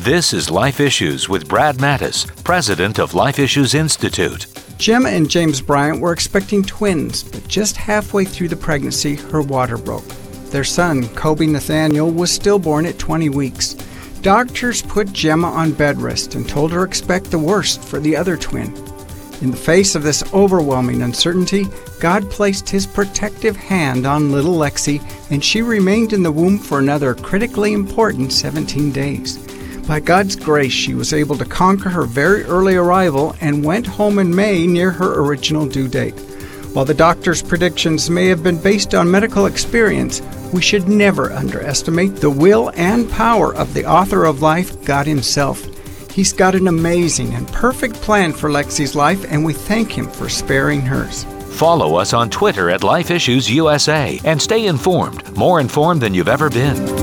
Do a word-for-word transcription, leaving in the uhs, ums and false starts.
This is Life Issues with Brad Mattis, president of Life Issues Institute. Gemma and James Bryant were expecting twins, but just halfway through the pregnancy, her water broke. Their son, Kobe Nathaniel, was stillborn at twenty weeks. Doctors put Gemma on bed rest and told her expect the worst for the other twin. In the face of this overwhelming uncertainty, God placed His protective hand on little Lexi, and she remained in the womb for another critically important seventeen days. By God's grace, she was able to conquer her very early arrival and went home in May near her original due date. While the doctor's predictions may have been based on medical experience, we should never underestimate the will and power of the author of life, God Himself. He's got an amazing and perfect plan for Lexi's life, and we thank Him for sparing hers. Follow us on Twitter at Life Issues U S A and stay informed, more informed than you've ever been.